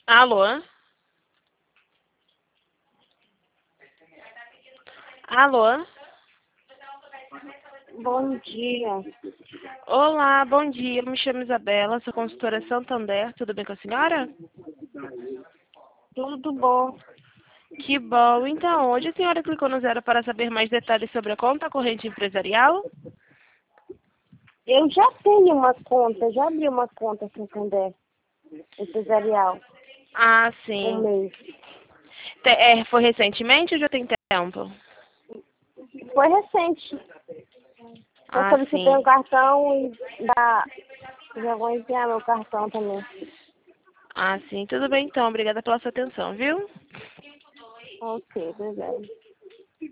Alô? Alô? Bom dia. Olá, bom dia. Me chamo Isabela, sou consultora Santander. Tudo bem com a senhora? Tudo bom? Que bom. Então, hoje a senhora clicou no zero para saber mais detalhes sobre a conta corrente empresarial? Eu já tenho uma conta, já abri uma conta Santander empresarial, Ah, um sim. mês. Foi recentemente ou já tem tempo? Foi recente. Eu Ah, solicitei um sim. cartão e já vou enviar meu cartão também. Ah, sim. Tudo bem então. Obrigada pela sua atenção, viu? Ok, obrigada.